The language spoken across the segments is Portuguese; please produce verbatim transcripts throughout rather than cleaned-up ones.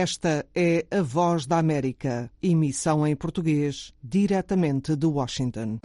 Esta é a Voz da América, emissão em português, diretamente de Washington.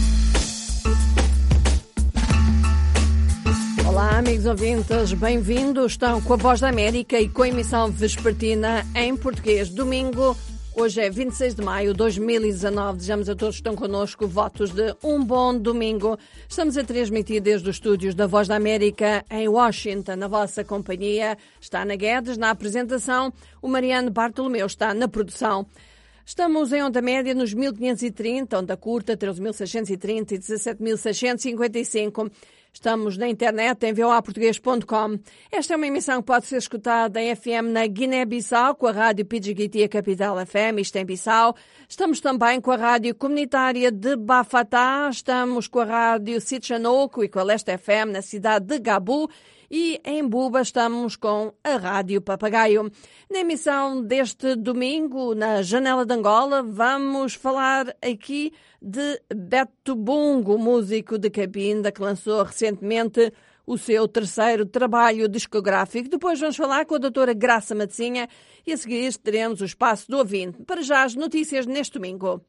Olá, amigos ouvintes, bem-vindos. Estão com a Voz da América e com a emissão vespertina em português. Domingo, hoje é vinte e seis de maio de dois mil e dezanove. Desejamos a todos que estão connosco votos de um bom domingo. Estamos a transmitir desde os estúdios da Voz da América em Washington. Na vossa companhia está Ana Guedes na apresentação, o Mariano Bartolomeu está na produção. Estamos em onda média nos mil quinhentos e trinta, onda curta treze mil seiscentos e trinta e dezassete mil seiscentos e cinquenta e cinco. Estamos na internet em v o a português ponto com. Esta é uma emissão que pode ser escutada em F M na Guiné-Bissau, com a rádio Pidgiti, a Capital F M, isto em Bissau. Estamos também com a rádio comunitária de Bafatá, estamos com a rádio Sitchanoco e com a Leste F M na cidade de Gabu. E em Buba estamos com a Rádio Papagaio. Na emissão deste domingo, na Janela de Angola, vamos falar aqui de Beto Bungo, músico de Cabinda, que lançou recentemente o seu terceiro trabalho discográfico. Depois vamos falar com a doutora Graça Matezinha e a seguir teremos o Espaço do Ouvinte. Para já as notícias neste domingo.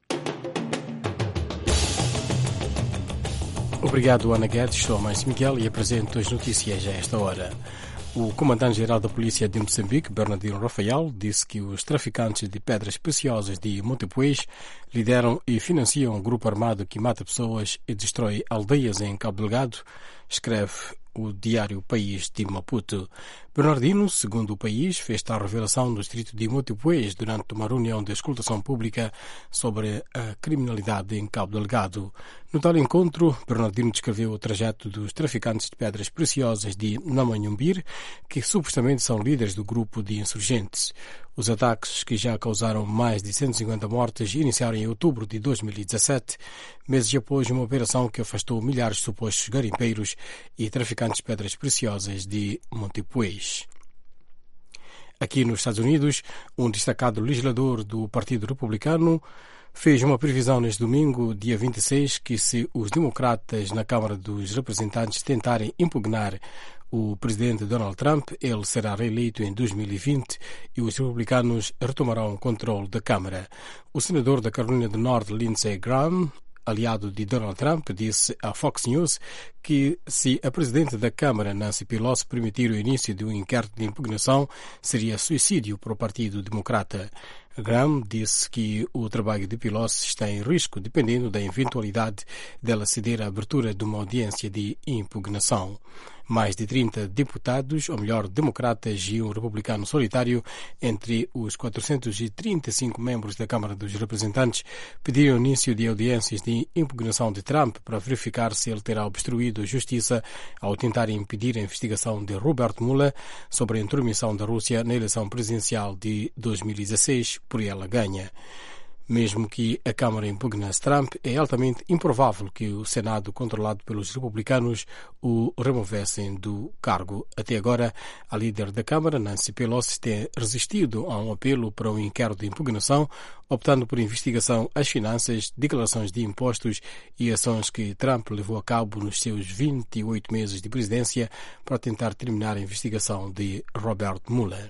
Obrigado, Ana Guedes. Sou Márcio Miguel e apresento as notícias a esta hora. O comandante-geral da Polícia de Moçambique, Bernardino Rafael, disse que os traficantes de pedras preciosas de Montepuez lideram e financiam um grupo armado que mata pessoas e destrói aldeias em Cabo Delgado, escreve o diário País de Maputo. Bernardino, segundo o país, fez tal revelação no distrito de Montepuez durante uma reunião de escutação pública sobre a criminalidade em Cabo Delgado. No tal encontro, Bernardino descreveu o trajeto dos traficantes de pedras preciosas de Namanhumbir, que supostamente são líderes do grupo de insurgentes. Os ataques, que já causaram mais de cento e cinquenta mortes, iniciaram em outubro de dois mil e dezassete, meses após uma operação que afastou milhares de supostos garimpeiros e traficantes de pedras preciosas de Montepuez. Aqui nos Estados Unidos, um destacado legislador do Partido Republicano fez uma previsão neste domingo, dia vinte e seis, que se os democratas na Câmara dos Representantes tentarem impugnar o presidente Donald Trump, ele será reeleito em dois mil e vinte e os republicanos retomarão o controle da Câmara. O senador da Carolina do Norte, Lindsey Graham, aliado de Donald Trump, disse à Fox News que se a presidente da Câmara, Nancy Pelosi, permitir o início de um inquérito de impugnação, seria suicídio para o Partido Democrata. Graham disse que o trabalho de Pelosi está em risco, dependendo da eventualidade dela ceder a abertura de uma audiência de impugnação. Mais de trinta deputados, ou melhor, democratas e um republicano solitário, entre os quatrocentos e trinta e cinco membros da Câmara dos Representantes, pediram início de audiências de impugnação de Trump para verificar se ele terá obstruído a justiça ao tentar impedir a investigação de Robert Mueller sobre a intromissão da Rússia na eleição presidencial de dois mil e dezasseis, por ela ganha. Mesmo que a Câmara impugnasse Trump, é altamente improvável que o Senado, controlado pelos republicanos, o removessem do cargo. Até agora, a líder da Câmara, Nancy Pelosi, tem resistido a um apelo para um inquérito de impugnação, optando por investigação às finanças, declarações de impostos e ações que Trump levou a cabo nos seus vinte e oito meses de presidência para tentar terminar a investigação de Robert Mueller.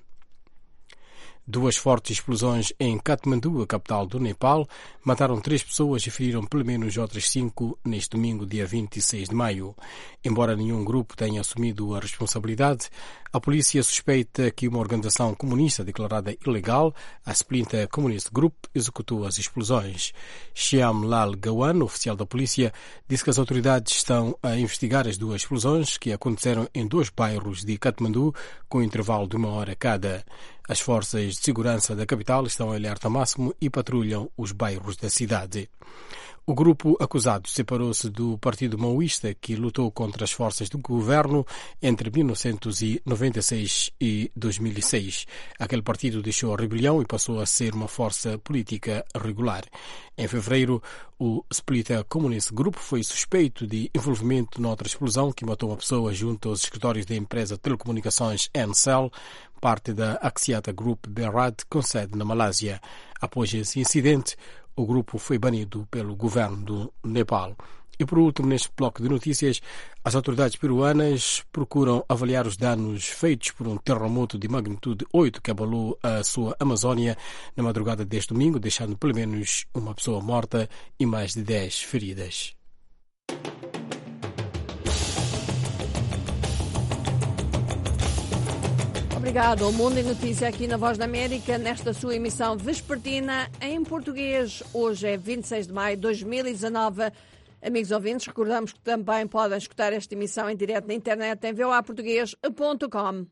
Duas fortes explosões em Katmandu, a capital do Nepal, mataram três pessoas e feriram pelo menos outras cinco neste domingo, dia vinte e seis de maio. Embora nenhum grupo tenha assumido a responsabilidade, a polícia suspeita que uma organização comunista declarada ilegal, a Splinter Communist Group, executou as explosões. Shyam Lal Gawan, oficial da polícia, disse que as autoridades estão a investigar as duas explosões que aconteceram em dois bairros de Katmandu, com um intervalo de uma hora cada. As forças de segurança da capital estão em alerta máximo e patrulham os bairros da cidade. O grupo acusado separou-se do Partido Maoísta, que lutou contra as forças do governo entre mil novecentos e noventa e seis e dois mil e seis. Aquele partido deixou a rebelião e passou a ser uma força política regular. Em fevereiro, o Splitter Communist Group foi suspeito de envolvimento noutra explosão que matou uma pessoa junto aos escritórios da empresa de telecomunicações Ncell, parte da Axiata Group Berhad, com sede na Malásia. Após esse incidente, o grupo foi banido pelo governo do Nepal. E por último, neste bloco de notícias, as autoridades peruanas procuram avaliar os danos feitos por um terremoto de magnitude oito que abalou a sua Amazónia na madrugada deste domingo, deixando pelo menos uma pessoa morta e mais de dez feridas. Obrigado. O Mundo em Notícia aqui na Voz da América, nesta sua emissão vespertina em português. Hoje é vinte e seis de maio de dois mil e dezanove. Amigos ouvintes, recordamos que também podem escutar esta emissão em direto na internet em v o a português ponto com.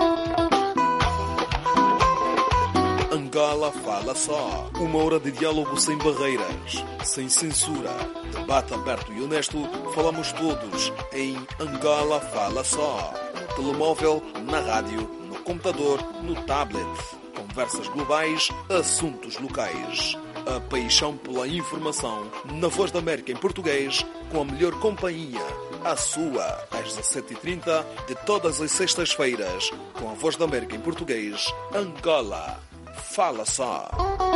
Angola Fala Só. Uma hora de diálogo sem barreiras, sem censura. Debate aberto e honesto. Falamos todos em Angola Fala Só. No telemóvel, na rádio, no computador, no tablet. Conversas globais, assuntos locais. A paixão pela informação na Voz da América em português, com a melhor companhia. A sua, às dezassete e trinta, de todas as sextas-feiras, com a Voz da América em português, Angola Fala Só.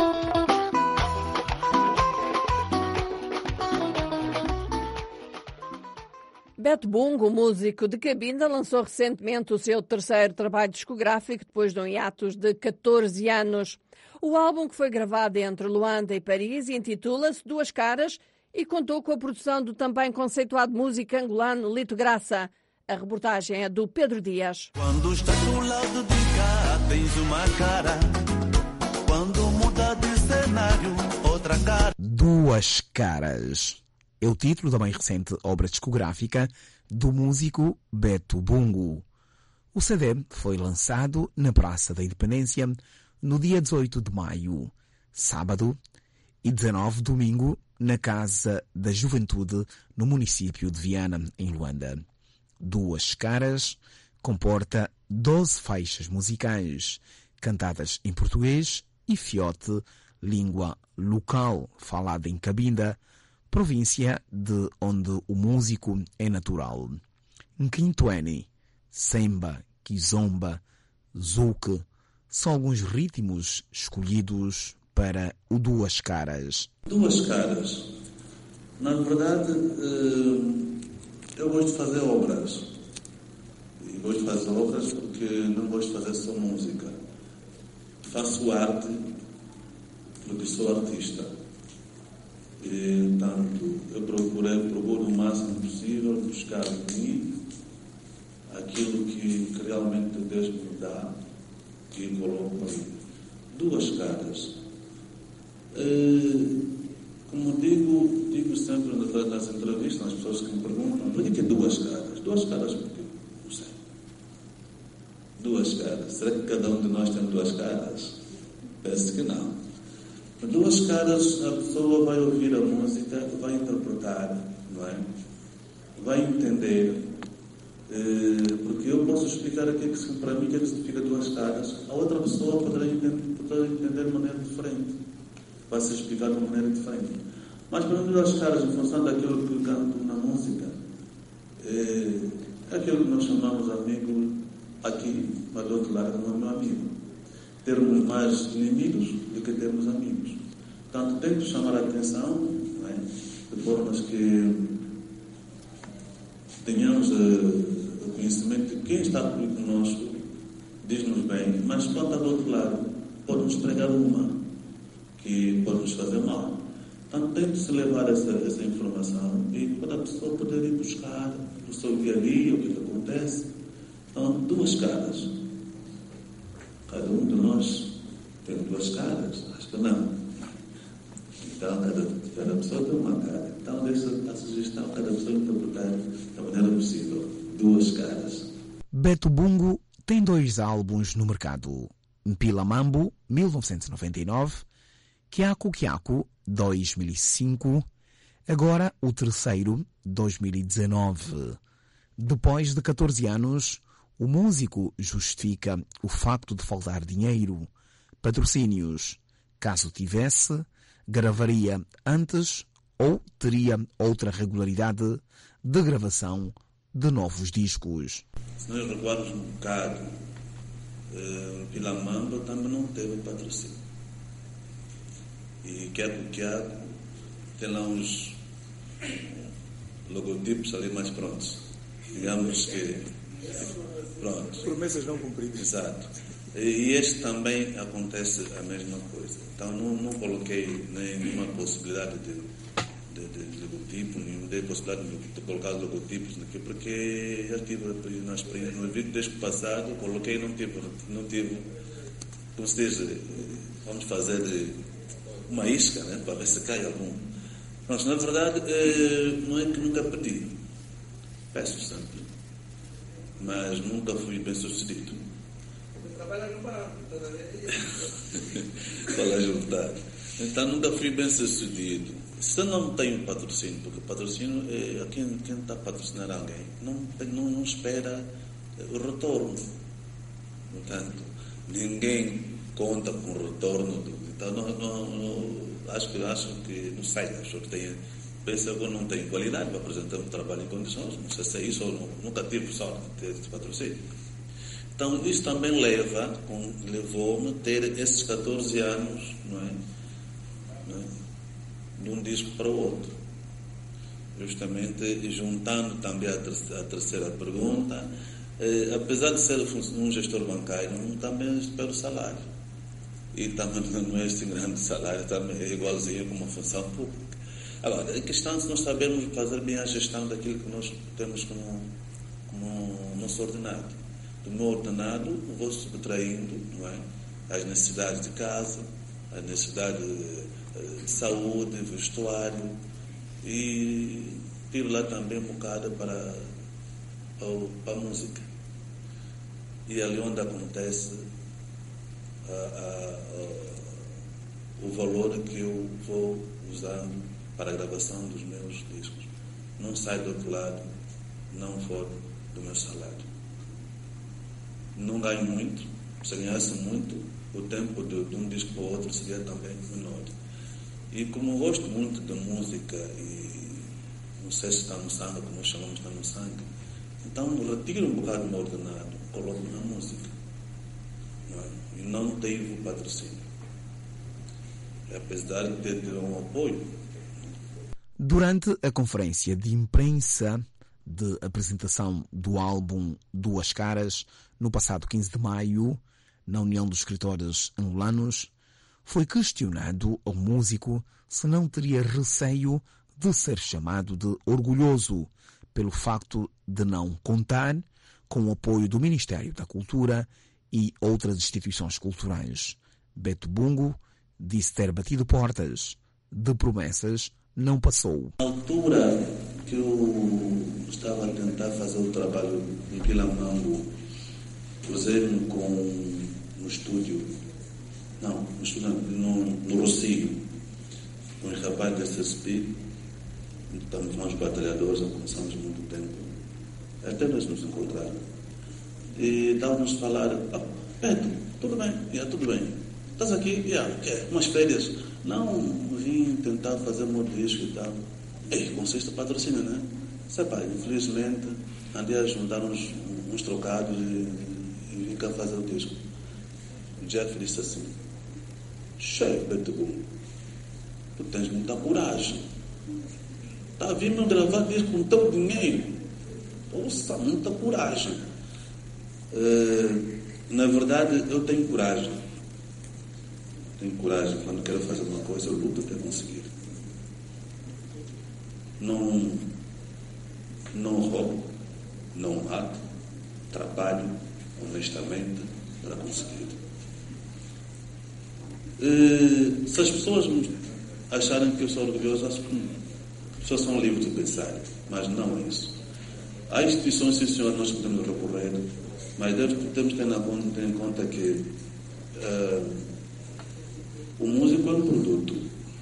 Beto Bungo, músico de Cabinda, lançou recentemente o seu terceiro trabalho discográfico depois de um hiatus de catorze anos. O álbum, que foi gravado entre Luanda e Paris, intitula-se Duas Caras e contou com a produção do também conceituado músico angolano Lito Graça. A reportagem é do Pedro Dias. Quando estás do lado de cá, tens uma cara. Quando muda de cenário, outra cara. Duas Caras é o título da bem recente obra discográfica do músico Beto Bungo. O C D foi lançado na Praça da Independência no dia dezoito de maio, sábado, e dezenove, domingo, na Casa da Juventude, no município de Viana, em Luanda. Duas Caras comporta doze faixas musicais, cantadas em português e fiote, língua local falada em Cabinda, província de onde o músico é natural. Nquintuene, Semba, Kizomba, Zuque são alguns ritmos escolhidos para o Duas Caras. Duas Caras. Na verdade, eu gosto de fazer obras. E gosto de fazer obras porque não gosto de fazer só música. Faço arte porque sou artista. E, portanto, eu procurei, procuro o máximo possível buscar em mim aquilo que, que realmente Deus me dá e coloco ali. Duas caras. E, como digo, digo sempre nas entrevistas, as pessoas que me perguntam, por que duas caras? Duas caras por quê? Não sei. Duas caras. Será que cada um de nós tem duas caras? Penso que não. Duas caras, a pessoa vai ouvir a música, vai interpretar, não é? Vai entender, eh, porque eu posso explicar aqui que para mim o que significa duas caras, a outra pessoa poderá entender, poderá entender de maneira diferente, vai se explicar de maneira diferente. Mas para mim, duas caras, em função daquilo que eu canto na música, eh, é aquilo que nós chamamos amigo aqui, mas do outro lado não é meu amigo. Termos mais inimigos do que termos amigos. Portanto, tento chamar a atenção, não é? De formas que tenhamos uh, o conhecimento de quem está conosco, diz-nos bem, mas quando está do outro lado, pode-nos pregar uma, que pode nos fazer mal. Portanto, tento-se levar essa, essa informação e para a pessoa poder ir buscar o seu dia a dia, o que acontece. Então, duas caras. Cada um de nós tem duas caras, acho que não. Então, cada, cada pessoa tem uma cara. Então, deixa a sugestão, cada pessoa interpretar da maneira possível. Duas caras. Beto Bungo tem dois álbuns no mercado. Mpila Mambo, mil novecentos e noventa e nove, Kiaku Kiaku, dois mil e cinco, agora o terceiro, dois mil e dezanove. Depois de catorze anos, o músico justifica o facto de faltar dinheiro, patrocínios. Caso tivesse, gravaria antes ou teria outra regularidade de gravação de novos discos. Se nós recuarmos um bocado, uh, Mpila Mambo também não teve patrocínio. E Kiaku Kiaku tem lá uns logotipos ali mais prontos. Digamos que... Pronto. Promessas não cumpridas. Exato. E este também acontece a mesma coisa. Então não, não coloquei nenhuma possibilidade de, de, de, de logotipo, nenhuma possibilidade de, de colocar logotipos aqui, porque já tive na experiência, no vídeo desde o passado, coloquei e não tive, não tive, como se diz, vamos fazer uma isca, né, para ver se cai algum. Mas na verdade, não é que nunca pedi, peço sempre, mas nunca fui bem sucedido. Fala a juntar. Então nunca fui bem sucedido. Se eu não tenho patrocínio, porque patrocínio é quem, quem está a patrocinar alguém, não, não, não espera o retorno. Portanto, ninguém conta com o retorno. Do, então não, não, não, acho, que, acho que não sei, acho que tem, pensa que eu não tenho qualidade para apresentar um trabalho em condições, não sei se é isso ou não, nunca tive sorte de ter esse patrocínio. Então, isso também leva, levou-me a ter esses catorze anos, não é? Não é? De um disco para o outro. Justamente, juntando também a terceira, a terceira pergunta, eh, apesar de ser um gestor bancário, também espero salário. E também não é este grande salário, também é igualzinho com uma função pública. Agora, a questão é se nós sabemos fazer bem a gestão daquilo que nós temos como, como nosso ordenado. Do meu ordenado, vou subtraindo, não é, as necessidades de casa, as necessidades de, de saúde, vestuário, e tiro lá também um bocado para, para, para a música. E é ali onde acontece a, a, a, o valor que eu vou usando para a gravação dos meus discos. Não sai do outro lado, não for do meu salário. Não ganho muito, se ganhasse muito, o tempo de, de um disco para o outro seria também menor. E como eu gosto muito da música, e não sei se está no sangue, como nós chamamos, está no sangue, então retiro um bocado do meu ordenado, coloco na música. Não é? E não tenho patrocínio. Apesar de ter um apoio. Durante a conferência de imprensa de apresentação do álbum Duas Caras, no passado quinze de maio, na União dos Escritores Angolanos, foi questionado ao músico se não teria receio de ser chamado de orgulhoso pelo facto de não contar com o apoio do Ministério da Cultura e outras instituições culturais. Beto Bungo disse ter batido portas, de promessas não passou. Na altura que eu estava a tentar fazer o trabalho em Quilamango, cruzei-me com no estúdio, não, no, estúdio, no, no Rocio, com os rapazes da S S P, estamos nós batalhadores, já começamos há muito tempo, até nós nos encontraram, e estávamos a falar, ah, Pedro, tudo bem, yeah, tudo bem, estás aqui, yeah, quer umas férias? Não, vim tentar fazer meu disco e tal. Ei, consiste a patrocínio, né? Sei pá, infelizmente, andei a juntar uns, uns trocados e, e vim cá fazer o disco. O Jeff disse assim, chefe, Beto Bungo, tu tens muita coragem. Está a vir me gravar disco com teu dinheiro. Ouça, muita coragem. Uh, na verdade, eu tenho coragem. Tenho coragem, quando quero fazer uma coisa, eu luto até conseguir. Não, não roubo, não mato, trabalho honestamente para conseguir. E, se as pessoas acharem que eu sou orgulhoso, acho que as pessoas são livres de pensar, mas não é isso. Há instituições, sim senhor, nós podemos recorrer, mas temos que ter em conta que uh, o músico é um produto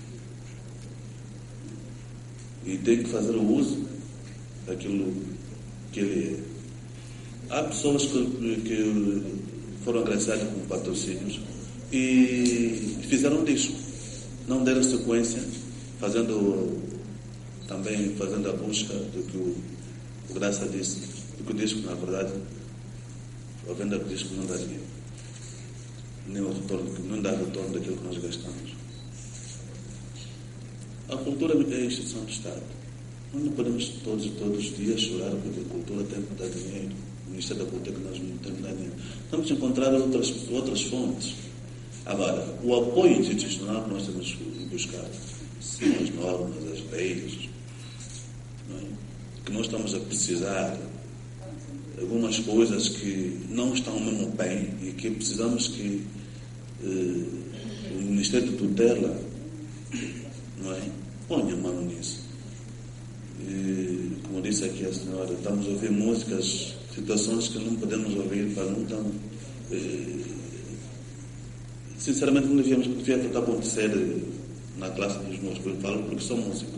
e tem que fazer o uso daquilo que ele é. Há pessoas que, que foram agraciadas com patrocínios e fizeram disco, não deram sequência, fazendo também fazendo a busca do que o, o Graça disse, do que o disco, na verdade, a venda do disco não daria. Nem o retorno, não dá retorno daquilo que nós gastamos. A cultura é a instituição do Estado. Nós não podemos todos, todos os dias chorar porque a cultura tem que dar dinheiro. O Ministério da Cultura que nós não temos que dar dinheiro. Temos que encontrar outras, outras fontes. Agora, o apoio institucional que nós temos que buscar são as normas, as leis, não é? Que nós estamos a precisar algumas coisas que não estão mesmo bem e que precisamos que eh, o Ministério de Tutela, não é, ponha a mão nisso. E, como disse aqui a senhora, estamos a ouvir músicas, situações que não podemos ouvir para não tão, eh, sinceramente não devíamos devia acontecer na classe dos músicos, eu falo porque sou músico.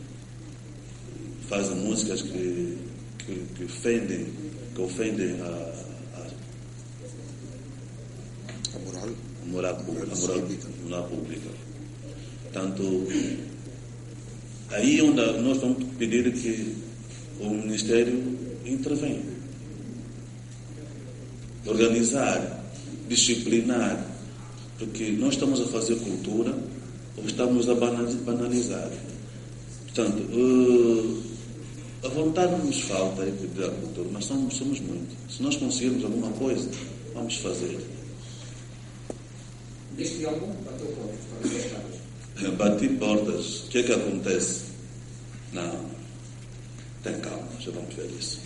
Fazem músicas que, que, que ofendem, que ofendem a, a, a moral, a moral, a moral, a moral pública. Portanto, aí onde nós vamos pedir que o Ministério intervenha. Organizar, disciplinar, porque nós estamos a fazer cultura ou estamos a banalizar. Portanto, uh, a vontade nos falta é pedir a cultura, mas somos, somos muito. Se nós conseguirmos alguma coisa, vamos fazer. Deste álbum, bateu portas. Bati portas. O que é que acontece? Não. Tem calma, já vamos ver isso.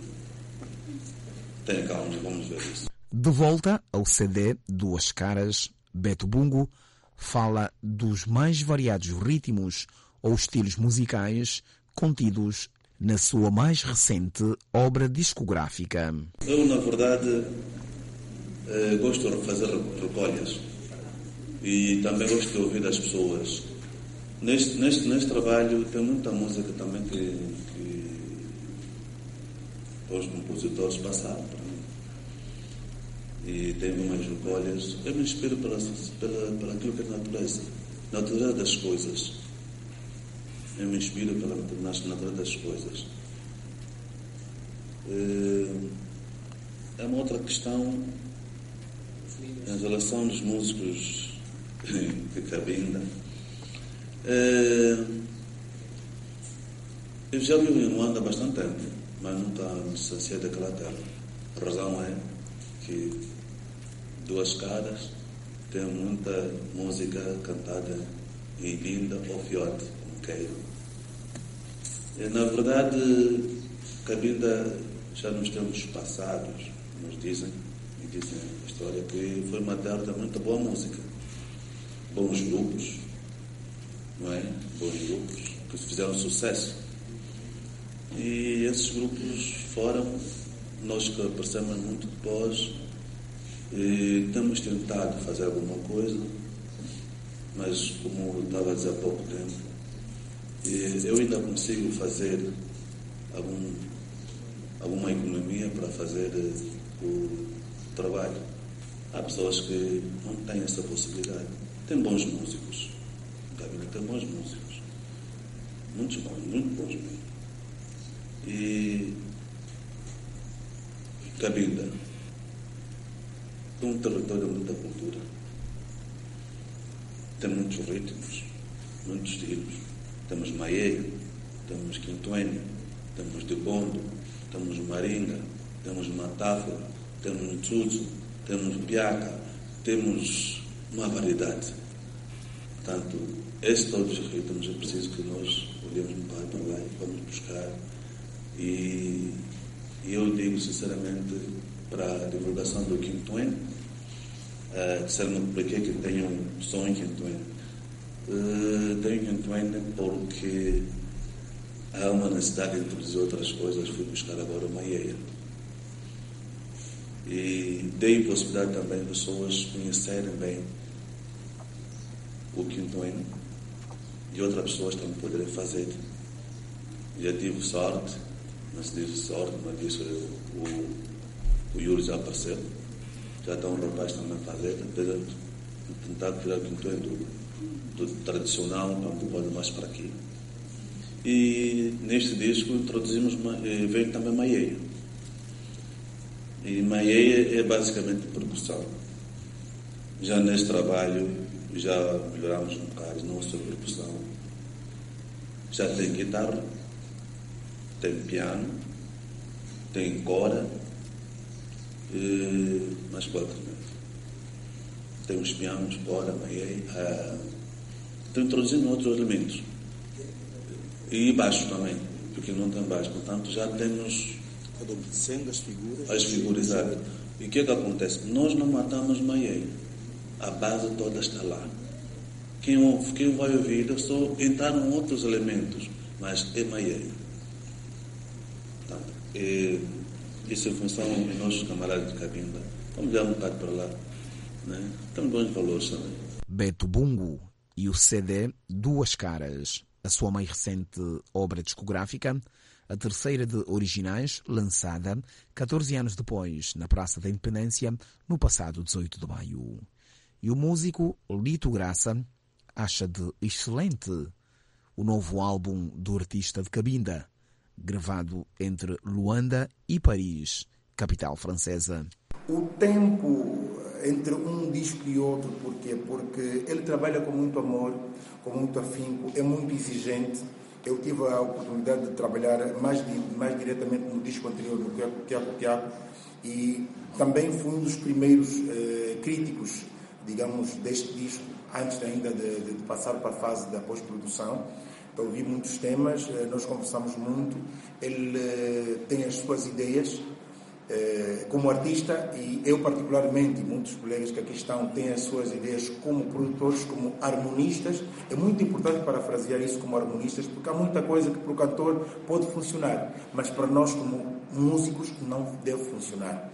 Tem calma, já vamos ver isso. De volta ao C D Duas Caras, Beto Bungo fala dos mais variados ritmos ou estilos musicais contidos na sua mais recente obra discográfica. Eu, na verdade, eh, gosto de fazer recolhas e também gosto de ouvir as pessoas. Neste, neste, neste trabalho tem muita música também que, que os compositores passaram para mim. E tem algumas recolhas. Eu me inspiro pela, pela, pela aquilo que é a natureza, a natureza das coisas. Eu me inspiro pela natureza das coisas. É uma outra questão em relação aos músicos de Cabinda. Eu já vivo em Luanda há bastante tempo, mas nunca me distanciei daquela terra. A razão é que Duas Caras tem muita música cantada em Linda ou Fiote, como queiram. E, na verdade, Cabinda, já nos tempos passados, nos dizem, e dizem a história, que foi uma terra de muita boa música. Bons grupos, não é? Bons grupos que fizeram sucesso. E esses grupos foram, nós que aparecemos muito depois, e temos tentado fazer alguma coisa, mas como eu estava a dizer há pouco tempo, eu ainda consigo fazer algum, alguma economia para fazer o trabalho. Há pessoas que não têm essa possibilidade. Tem bons músicos. Cabinda tem bons músicos. Muitos bons, muito bons mesmo. E Cabinda é um território de muita cultura. Tem muitos ritmos, muitos estilos. Temos Maieio, temos Quintuênio, temos Dibondo, temos Maringa, temos Matáfora, temos Ntsuzu, temos Piaca, temos uma variedade. Portanto, esses todos os ritmos é preciso que nós olhemos para lá e vamos buscar. E, e eu digo sinceramente, para a divulgação do Quintuênio, uh, disseram-me por aqui que tenho um som em Quintuênio. Uh, tenho Quintuênio porque há uma necessidade de introduzir outras coisas. Fui buscar agora uma Maieia. E dei possibilidade também de pessoas conhecerem bem o Quintuênio e outras pessoas também poderem fazer. Já tive sorte, mas tive sorte, mas disse o, o, o Yuri já apareceu. Já está um rapaz também a fazer, tentar tirar o Quintuênio do do tradicional, não pode mais para aqui. E neste disco introduzimos, vem também Maieia. E Maieia é basicamente percussão. Já neste trabalho, já melhoramos um bocado, não só percussão. Já tem guitarra, tem piano, tem cora, e mais quatro instrumentos. Tem os pianos, cora, maiei, uh, estou introduzindo outros elementos. E baixo também, porque não tem baixo. Portanto, já temos Sendo as figuras. as figuras, exato. E o que é que acontece? Nós não matamos maiei. A base toda está lá. Quem, ouve, quem vai ouvir, é só entraram outros elementos, mas é maiei. Portanto, é, isso em função dos nossos camaradas de Cabinda. Vamos olhar um bocado para lá. Né? Tem bons valores também. Beto Bungo e o C D Duas Caras, a sua mais recente obra discográfica, a terceira de originais, lançada catorze anos depois, na Praça da Independência, no passado dezoito de maio. E o músico Lito Graça acha de excelente o novo álbum do artista de Cabinda, gravado entre Luanda e Paris, capital francesa. O tempo entre um disco e outro, porquê? Porque ele trabalha com muito amor, com muito afinco, é muito exigente. Eu tive a oportunidade de trabalhar mais, mais diretamente no disco anterior do Tiago Tiago e também fui um dos primeiros eh, críticos, digamos, deste disco, antes ainda de, de passar para a fase da pós-produção. Então, ouvi muitos temas, nós conversamos muito, ele eh, tem as suas ideias eh, como artista e eu particularmente, muitos colegas que aqui estão, têm as suas ideias como produtores, como harmonistas. É muito importante parafrasear isso como harmonistas, porque há muita coisa que para o cantor pode funcionar, mas para nós como músicos não deve funcionar.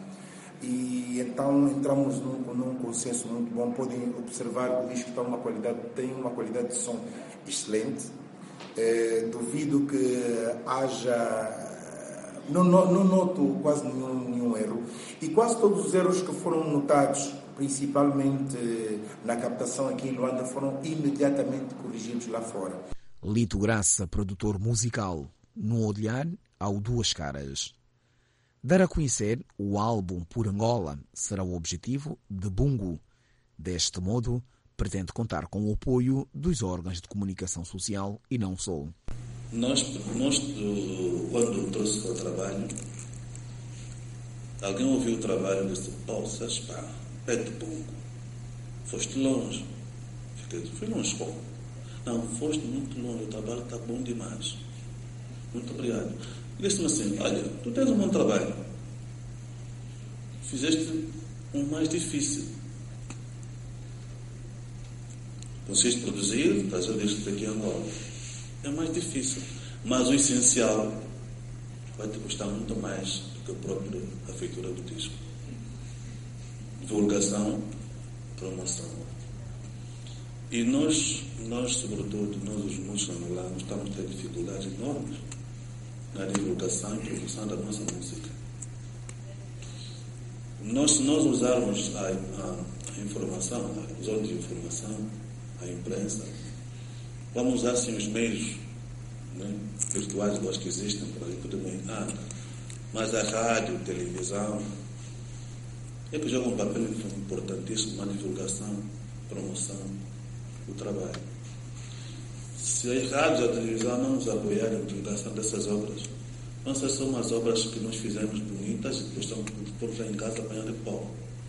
E então entramos num, num consenso muito bom. Podem observar que o disco está uma qualidade, tem uma qualidade de som excelente. É, duvido que haja... Não, não, não noto quase nenhum, nenhum erro. E quase todos os erros que foram notados, principalmente na captação aqui em Luanda, foram imediatamente corrigidos lá fora. Lito Graça, produtor musical, no olhar ao Duas Caras. Dar a conhecer o álbum por Angola será o objetivo de Bungo. Deste modo, pretende contar com o apoio dos órgãos de comunicação social e não só. Nós, nós quando trouxe o trabalho, alguém ouviu o trabalho e disse: poças, pá, Beto Bungo, foste longe. Fiquei, fui longe como? Não, foste muito longe, o trabalho está bom demais. Muito obrigado. E disse-me assim: olha, tu tens um bom trabalho, fizeste um mais difícil. Conseguiste produzir, estás a dizer aqui em Angola. É mais difícil, mas o essencial vai te custar muito mais do que a própria a feitura do disco. Divulgação, promoção. E nós, nós sobretudo, nós os músicos angolanos, estamos a ter dificuldades enormes na divulgação e produção da nossa música. Nós, se nós usarmos a, a, a informação, os órgãos de informação, a imprensa, vamos usar sim os meios, né, virtuais dos que existem por aí, tudo bem. Ah, mas a rádio, a televisão, é que jogam um papel importantíssimo na divulgação, promoção do trabalho. Se as rádios e a televisão não nos apoiarem na divulgação dessas obras, não sei se são umas obras que nós fizemos bonitas e depois estão todos lá em casa apanhando pó.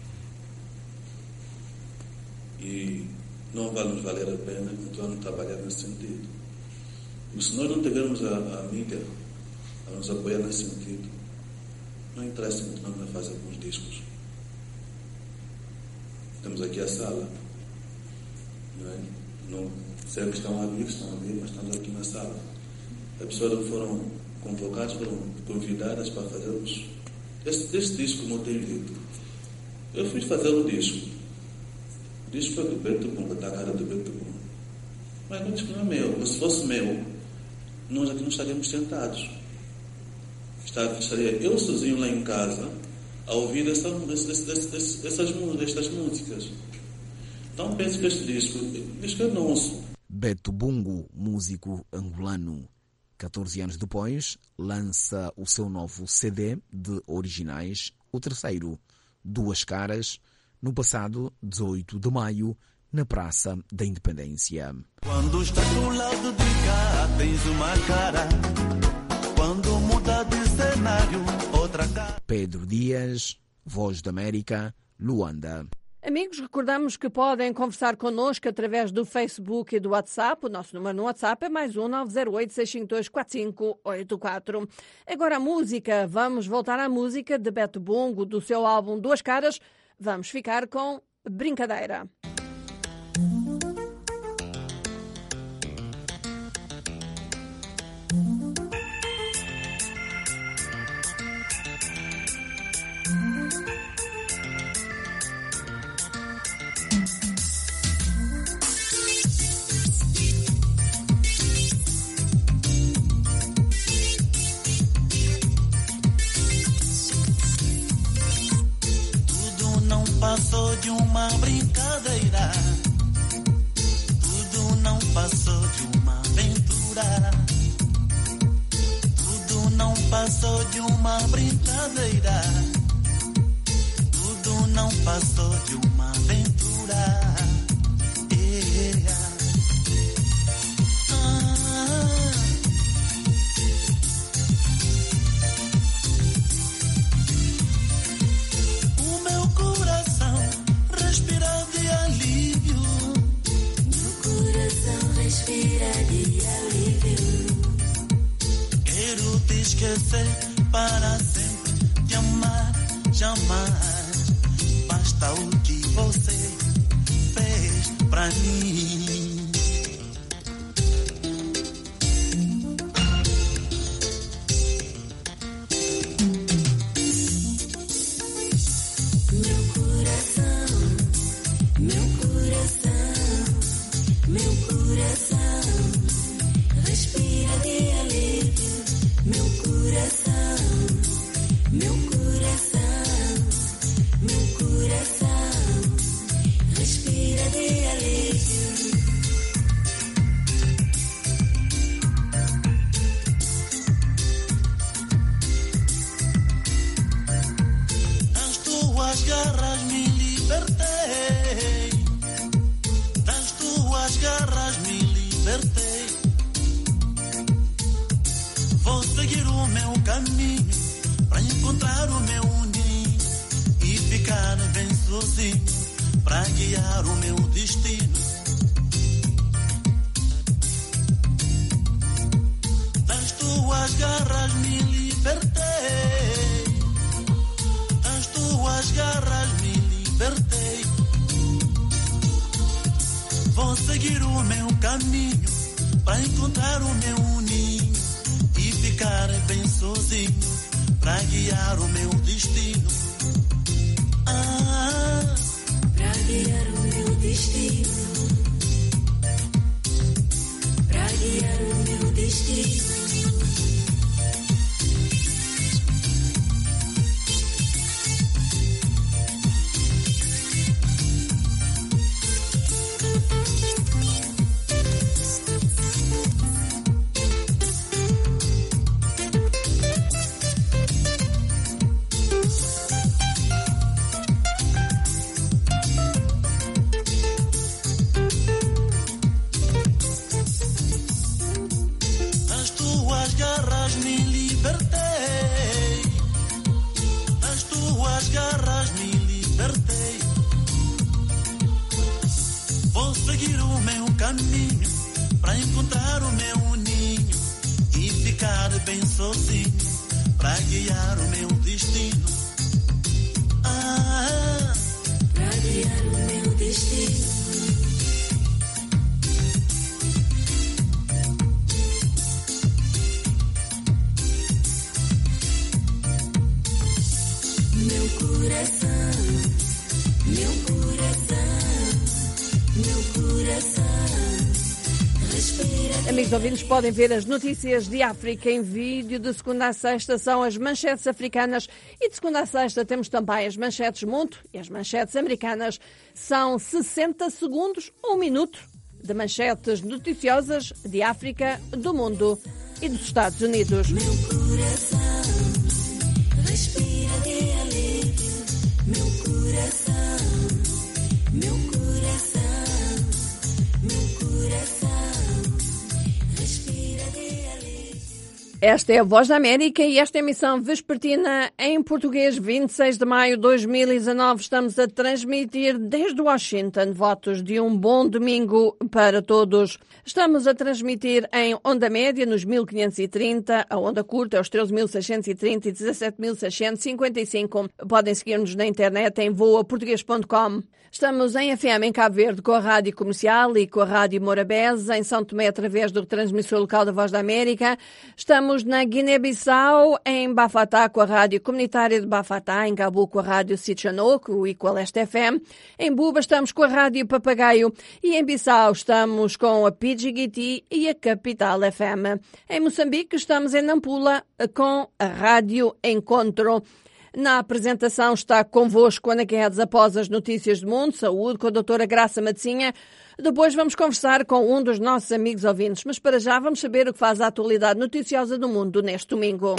E não vai nos valer a pena continuar a trabalhar nesse sentido. Mas se nós não tivermos a, a mídia a nos apoiar nesse sentido, não interessa continuarmos a fazer alguns discos. Temos aqui a sala. Não é? Não, sei que estão a vir, estão a vir, mas estamos aqui na sala. As pessoas que foram convocadas, foram convidadas para fazermos esse, esse disco, como eu tenho dito. Eu fui fazer o disco. O disco foi do Beto Bungo, da cara do Beto Bungo. Mas o disco não é meu. Mas se fosse meu, nós aqui não estaríamos sentados. Estaria eu sozinho lá em casa a ouvir essa, esse, esse, esse, essas, estas músicas. Então penso que este disco, disco é nosso. Beto Bungo, músico angolano, catorze anos depois, lança o seu novo C D de originais, o terceiro, Duas Caras, no passado dezoito de maio, na Praça da Independência. Quando estás do lado de cá, tens uma cara. Quando outra cara. Pedro Dias, Voz da América, Luanda. Amigos, recordamos que podem conversar connosco através do Facebook e do WhatsApp. O nosso número no WhatsApp é mais um nove zero oito, seis cinco dois, quatro cinco oito quatro. Agora a música. Vamos voltar à música de Beto Bungo, do seu álbum Duas Caras. Vamos ficar com Brincadeira. Passou de uma brincadeira, tudo não passou de uma aventura, tudo não passou de uma brincadeira, tudo não passou de uma aventura. Yeah. Ah. O meu coração respira de alívio. Meu coração respira de alívio. Quero te esquecer para sempre, te amar jamais. Basta o que você fez pra mim. Pra guiar o meu destino, das tuas garras me libertei, das tuas garras me libertei. Vou seguir o meu caminho pra encontrar o meu ninho e ficar bem sozinho pra guiar o meu destino. Ah, pra guiar o meu destino, pra guiar o meu destino. Amigos ouvintes, podem ver as notícias de África em vídeo. De segunda a sexta são as manchetes africanas e de segunda a sexta temos também as manchetes mundo e as manchetes americanas. São sessenta segundos, um minuto de manchetes noticiosas de África, do mundo e dos Estados Unidos. Meu coração respira de alívio. Meu coração, meu coração, meu coração respira de alívio. Esta é a Voz da América e esta emissão vespertina em português, vinte e seis de maio de dois mil e dezanove. Estamos a transmitir desde Washington votos de um bom domingo para todos. Estamos a transmitir em onda média nos mil quinhentos e trinta, a onda curta aos treze mil seiscentos e trinta e dezassete mil seiscentos e cinquenta e cinco. Podem seguir-nos na internet em voa português ponto com. Estamos em F M em Cabo Verde com a Rádio Comercial e com a Rádio Morabeza, em São Tomé através do transmissor local da Voz da América. Estamos na Guiné-Bissau, em Bafatá com a Rádio Comunitária de Bafatá, em Cabo com a Rádio Sitchanoco e com a Leste F M. Em Buba estamos com a Rádio Papagaio e em Bissau estamos com a Pidgiguiti e a Capital F M. Em Moçambique estamos em Nampula com a Rádio Encontro. Na apresentação está convosco Ana Guedes após as notícias do mundo, saúde, com a doutora Graça Matosinha. Depois vamos conversar com um dos nossos amigos ouvintes, mas para já vamos saber o que faz a atualidade noticiosa do mundo neste domingo.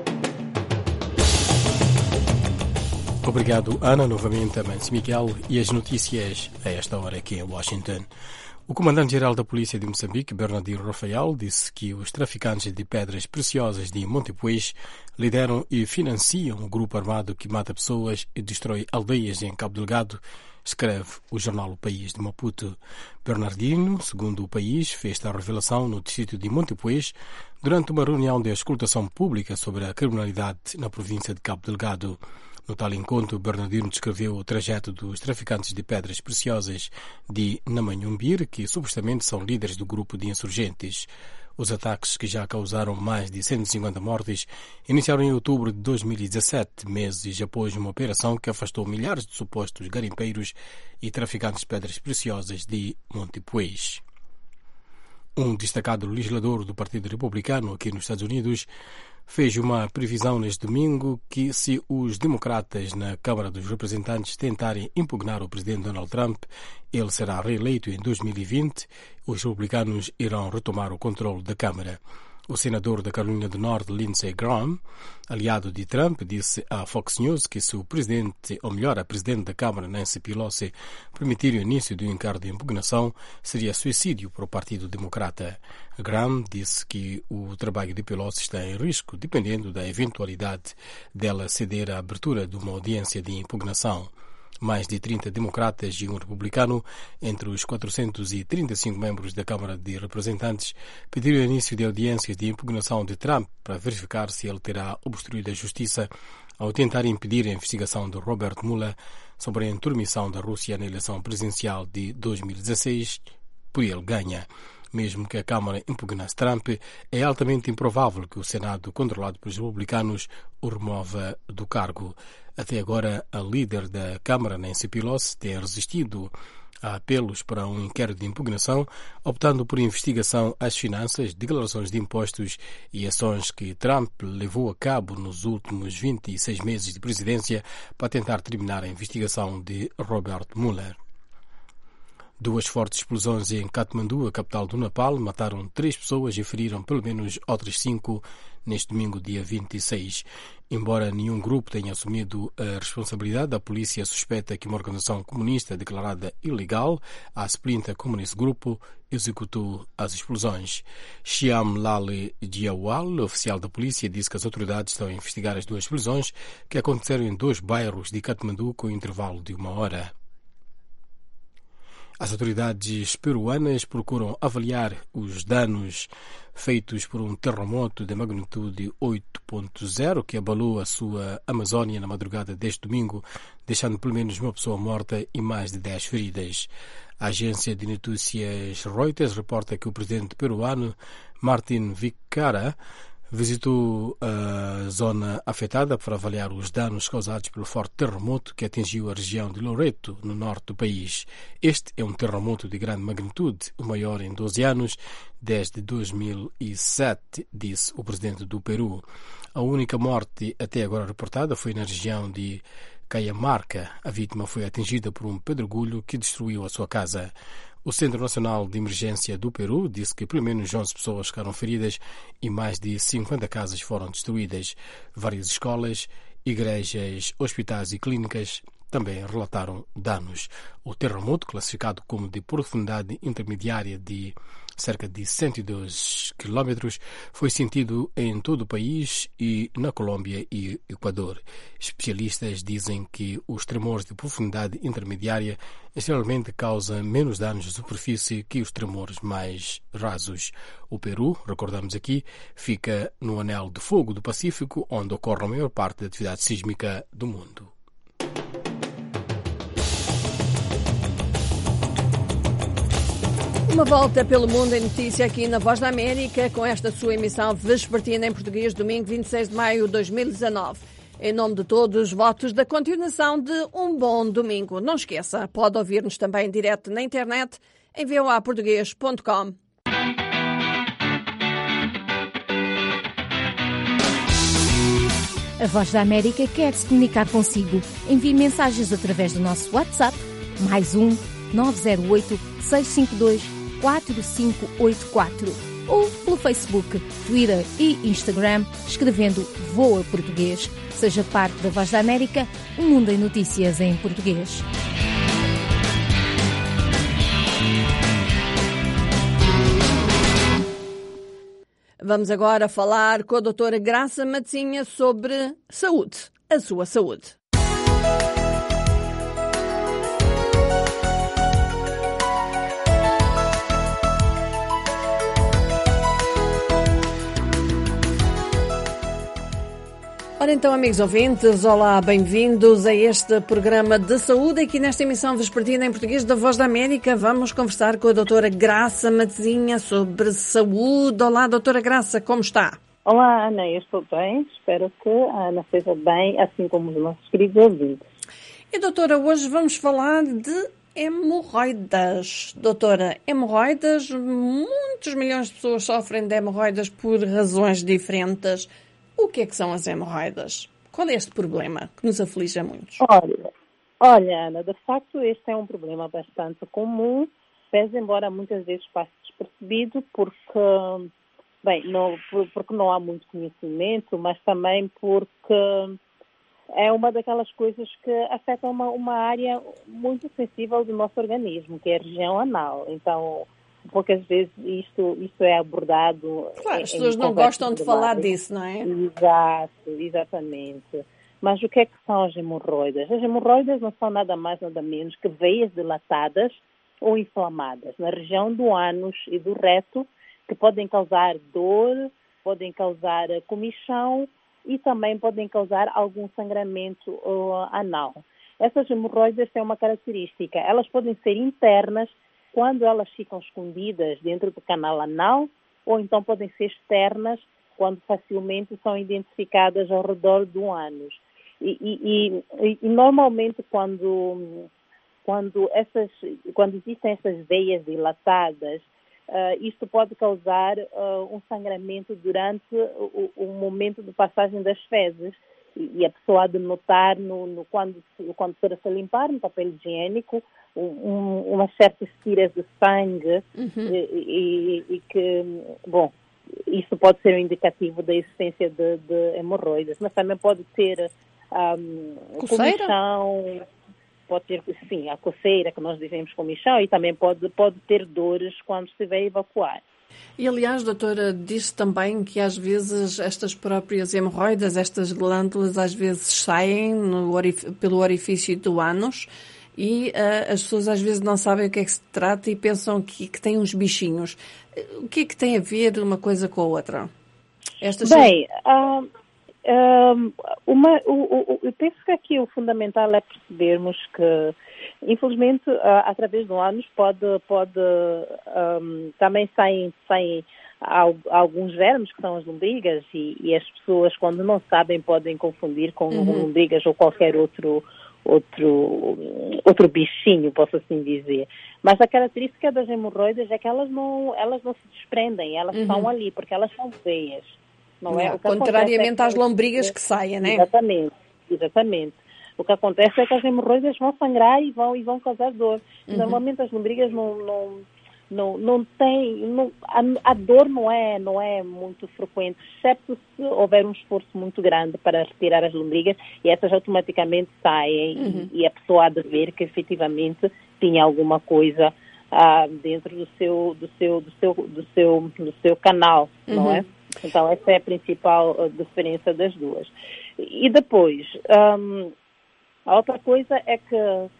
Obrigado, Ana, novamente a Mansi Miguel e as notícias a esta hora aqui em Washington. O comandante-geral da Polícia de Moçambique, Bernardino Rafael, disse que os traficantes de pedras preciosas de Montepuez lideram e financiam um grupo armado que mata pessoas e destrói aldeias em Cabo Delgado, escreve o jornal O País de Maputo. Bernardino, segundo o país, fez esta revelação no distrito de Montepuez durante uma reunião de escutação pública sobre a criminalidade na província de Cabo Delgado. No tal encontro, Bernardino descreveu o trajeto dos traficantes de pedras preciosas de Namanhumbir, que supostamente são líderes do grupo de insurgentes. Os ataques, que já causaram mais de cento e cinquenta mortes, iniciaram em outubro de dois mil e dezassete, meses após uma operação que afastou milhares de supostos garimpeiros e traficantes de pedras preciosas de Montepuez. Um destacado legislador do Partido Republicano aqui nos Estados Unidos fez uma previsão neste domingo que, se os democratas na Câmara dos Representantes tentarem impugnar o presidente Donald Trump, ele será reeleito em dois mil e vinte, os republicanos irão retomar o controle da Câmara. O senador da Carolina do Norte, Lindsey Graham, aliado de Trump, disse à Fox News que, se o presidente, ou melhor, a presidente da Câmara, Nancy Pelosi, permitir o início do encargo de impugnação, seria suicídio para o Partido Democrata. Graham disse que o trabalho de Pelosi está em risco, dependendo da eventualidade dela ceder à abertura de uma audiência de impugnação. Mais de trinta democratas e um republicano, entre os quatrocentos e trinta e cinco membros da Câmara de Representantes, pediram o início de audiências de impugnação de Trump para verificar se ele terá obstruído a justiça ao tentar impedir a investigação de Robert Mueller sobre a intromissão da Rússia na eleição presidencial de dois mil e dezasseis, por ele ganha. Mesmo que a Câmara impugnasse Trump, é altamente improvável que o Senado, controlado pelos republicanos, o remova do cargo. Até agora, a líder da Câmara, Nancy Pelosi, tem resistido a apelos para um inquérito de impugnação, optando por investigação às finanças, declarações de impostos e ações que Trump levou a cabo nos últimos vinte e seis meses de presidência para tentar terminar a investigação de Robert Mueller. Duas fortes explosões em Katmandu, a capital do Nepal, mataram três pessoas e feriram pelo menos outras cinco neste domingo, dia vinte e seis. Embora nenhum grupo tenha assumido a responsabilidade, a polícia suspeita que uma organização comunista declarada ilegal, a Splinter Communist Group, executou as explosões. Shyam Lal Diawal, oficial da polícia, disse que as autoridades estão a investigar as duas explosões que aconteceram em dois bairros de Katmandu com intervalo de uma hora. As autoridades peruanas procuram avaliar os danos feitos por um terremoto de magnitude oito ponto zero que abalou a sua Amazónia na madrugada deste domingo, deixando pelo menos uma pessoa morta e mais de dez feridas. A agência de notícias Reuters reporta que o presidente peruano Martín Vizcarra visitou a zona afetada para avaliar os danos causados pelo forte terremoto que atingiu a região de Loreto, no norte do país. Este é um terremoto de grande magnitude, o maior em doze anos, desde dois mil e sete, disse o presidente do Peru. A única morte até agora reportada foi na região de Cajamarca. A vítima foi atingida por um pedregulho que destruiu a sua casa. O Centro Nacional de Emergência do Peru disse que pelo menos onze pessoas ficaram feridas e mais de cinquenta casas foram destruídas. Várias escolas, igrejas, hospitais e clínicas também relataram danos. O terremoto, classificado como de profundidade intermediária de cerca de cento e dois quilômetros, foi sentido em todo o país e na Colômbia e Equador. Especialistas dizem que os tremores de profundidade intermediária geralmente causam menos danos de superfície que os tremores mais rasos. O Peru, recordamos aqui, fica no anel de fogo do Pacífico, onde ocorre a maior parte da atividade sísmica do mundo. Uma volta pelo mundo em notícia aqui na Voz da América, com esta sua emissão vespertina em português, domingo vinte e seis de maio de dois mil e dezanove. Em nome de todos, votos da continuação de um bom domingo. Não esqueça, pode ouvir-nos também direto na internet em v o a português ponto com. A Voz da América quer se comunicar consigo. Envie mensagens através do nosso WhatsApp, mais um nove zero oito, seis cinco dois, quatro cinco oito quatro, ou pelo Facebook, Twitter e Instagram, escrevendo Voa Português. Seja parte da Voz da América, um mundo em notícias em português. Vamos agora falar com a doutora Graça Matezinha sobre saúde, a sua saúde. Ora então, amigos ouvintes, olá, bem-vindos a este programa de saúde. Aqui nesta emissão vespertina em português da Voz da América, vamos conversar com a doutora Graça Matezinha sobre saúde. Olá, doutora Graça, como está? Olá, Ana, eu estou bem. Espero que a Ana esteja bem, assim como os nossos queridos ouvintes. E, doutora, hoje vamos falar de hemorroidas. Doutora, hemorroidas, muitos milhões de pessoas sofrem de hemorroidas por razões diferentes. O que é que são as hemorroidas? Qual é este problema que nos aflige a muitos? Olha, olha, Ana, de facto este é um problema bastante comum, pese embora muitas vezes passe despercebido, porque, bem, não, porque não há muito conhecimento, mas também porque é uma daquelas coisas que afeta uma, uma área muito sensível do nosso organismo, que é a região anal. Então, poucas vezes isto, isto é abordado. Claro, as pessoas não gostam de falar disso, não é? Exato, exatamente. Mas o que é que são as hemorroidas? As hemorroidas não são nada mais, nada menos que veias dilatadas ou inflamadas na região do ânus e do reto, que podem causar dor, podem causar comichão e também podem causar algum sangramento uh, anal. Essas hemorroidas têm uma característica, elas podem ser internas, quando elas ficam escondidas dentro do canal anal, ou então podem ser externas, quando facilmente são identificadas ao redor do ânus. E, e, e, e normalmente quando, quando, essas, quando existem essas veias dilatadas, uh, isto pode causar uh, um sangramento durante o, o momento de passagem das fezes. E, e a pessoa há de notar no, no, quando, quando for a se limpar no papel higiênico, Um, umas certas tiras de sangue uhum. e, e, e que, bom, isso pode ser um indicativo da existência de, de hemorroidas, mas também pode ter um, comichão, pode ter, sim, a coceira, que nós dizemos comichão, e também pode, pode ter dores quando estiver a evacuar. E, aliás, doutora, diz também que às vezes estas próprias hemorroidas, estas glândulas, às vezes saem no orif- pelo orifício do ânus, e uh, as pessoas às vezes não sabem o que é que se trata e pensam que, que tem uns bichinhos. O que é que tem a ver uma coisa com a outra? Estas Bem, uh, uh, uma, o, o, eu penso que aqui o fundamental é percebermos que, infelizmente, uh, através do ânus pode, pode um, também saem, saem alguns vermes, que são as lombrigas, e, e as pessoas, quando não sabem, podem confundir com uhum. lombrigas ou qualquer outro Outro, outro bichinho, posso assim dizer. Mas a característica das hemorroidas é que elas não, elas não se desprendem, elas uhum. estão ali, porque elas são veias. Não é? O que contrariamente é que, às lombrigas que saem, né? Exatamente, exatamente. O que acontece é que as hemorroidas vão sangrar e vão, e vão causar dor. Uhum. Normalmente as lombrigas não, não, não, não tem, não, a, a dor não é, não é muito frequente, exceto se houver um esforço muito grande para retirar as lombrigas e essas automaticamente saem uhum. e, e a pessoa há de ver que efetivamente tinha alguma coisa ah, dentro do seu, do seu, do seu, do seu, do seu canal, uhum. não é? Então essa é a principal uh, diferença das duas. E depois, um, a outra coisa é que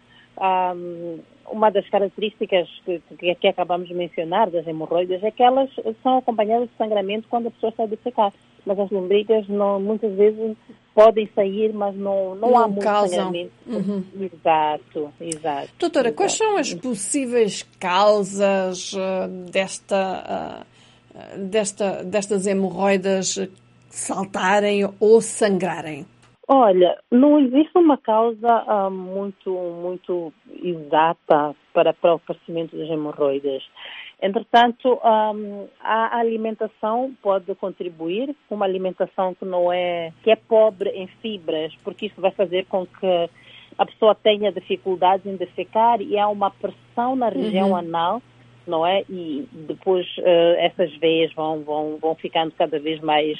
um, uma das características que, que, que acabamos de mencionar das hemorroidas é que elas são acompanhadas de sangramento quando a pessoa está a defecar. Mas as lombrigas não, muitas vezes podem sair, mas não, não, não há muito causam. sangramento. Uhum. Exato, exato. Doutora, exato. Quais são as possíveis causas uh, desta, uh, desta, destas hemorroidas saltarem ou sangrarem? Olha, não existe uma causa uh, muito, muito exata para, para o aparecimento das hemorroidas. Entretanto, um, a alimentação pode contribuir, uma alimentação que não é, que é pobre em fibras, porque isso vai fazer com que a pessoa tenha dificuldades em defecar e há uma pressão na região uhum. anal, não é? E depois uh, essas veias vão, vão, vão ficando cada vez mais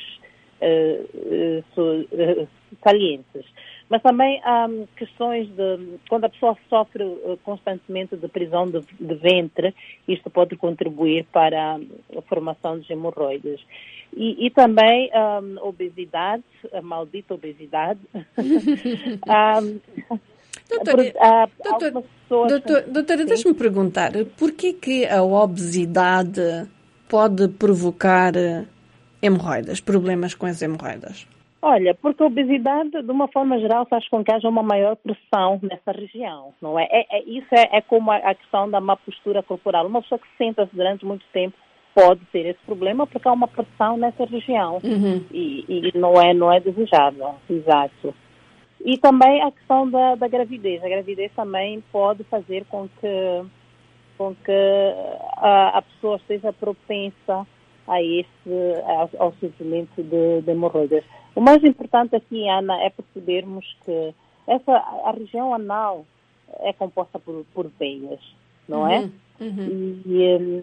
uh, uh, uh, calientes. Mas também há um, questões de, quando a pessoa sofre uh, constantemente de prisão de, de ventre, isto pode contribuir para a formação de hemorroidas. E, e também um, obesidade, a maldita obesidade. um, doutora, por, uh, doutor, pessoas doutor, que... doutora, deixe-me perguntar, por que que a obesidade pode provocar hemorroidas, problemas com as hemorroidas? Olha, porque a obesidade, de uma forma geral, faz com que haja uma maior pressão nessa região, não é? é, é isso é, é como a, a questão da má postura corporal. Uma pessoa que senta-se durante muito tempo pode ter esse problema porque há uma pressão nessa região uhum. e, e não, é, não é desejável, exato. E também a questão da, da gravidez. A gravidez também pode fazer com que, com que a, a pessoa esteja propensa a esse, ao, ao surgimento de, de hemorroidas. O mais importante aqui, Ana, é percebermos que essa, a região anal é composta por, por veias, não uhum, é? Uhum. E,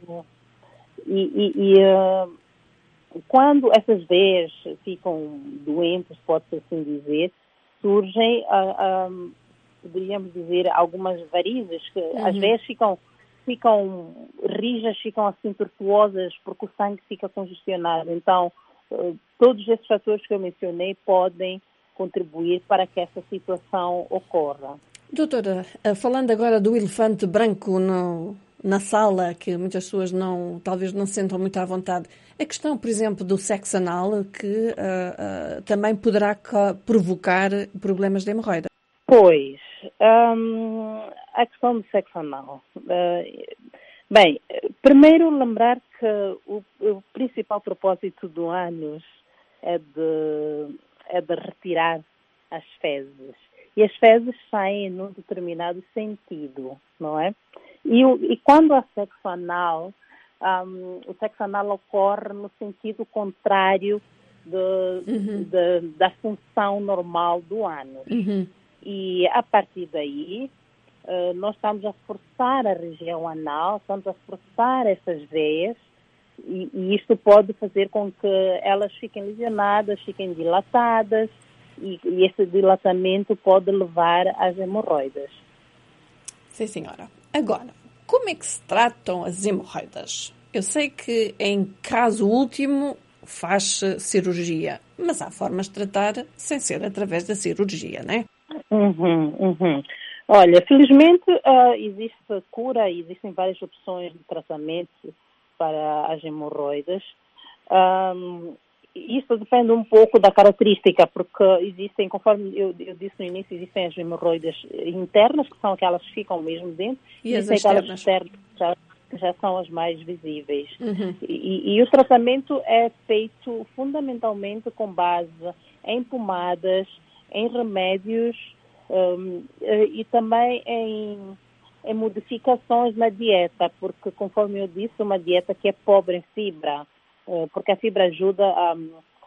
e, e, e uh, quando essas veias ficam doentes, pode-se assim dizer, surgem, uh, um, poderíamos dizer, algumas varizes, que uhum. as veias ficam, ficam rijas, ficam assim tortuosas, porque o sangue fica congestionado. Então, todos esses fatores que eu mencionei podem contribuir para que essa situação ocorra. Doutora, falando agora do elefante branco no, na sala, que muitas pessoas não, talvez não se sentam muito à vontade, a questão, por exemplo, do sexo anal, que uh, uh, também poderá provocar problemas de hemorroida. Pois, um, a questão do sexo anal. Uh, Bem, primeiro lembrar que o, o principal propósito do ânus é de, é de retirar as fezes. E as fezes saem num determinado sentido, não é? E, o, e quando há sexo anal, um, o sexo anal ocorre no sentido contrário de, uhum. de, da função normal do ânus. Uhum. E a partir daí... Uh, nós estamos a forçar a região anal, estamos a forçar essas veias e, e isto pode fazer com que elas fiquem lesionadas, fiquem dilatadas e, e esse dilatamento pode levar às hemorroidas. Sim, senhora. Agora, como é que se tratam as hemorroidas? Eu sei que em caso último faz-se cirurgia, mas há formas de tratar sem ser através da cirurgia, não é? Uhum, uhum. Olha, felizmente uh, existe cura e existem várias opções de tratamento para as hemorroidas. Um, isso depende um pouco da característica, porque existem, conforme eu, eu disse no início, existem as hemorroidas internas, que são aquelas que ficam mesmo dentro, e as externas, externas, que já, já são as mais visíveis. Uhum. E, e o tratamento é feito fundamentalmente com base em pomadas, em remédios, Um, e também em, em modificações na dieta, porque, conforme eu disse, uma dieta que é pobre em fibra, uh, porque a fibra ajuda, um,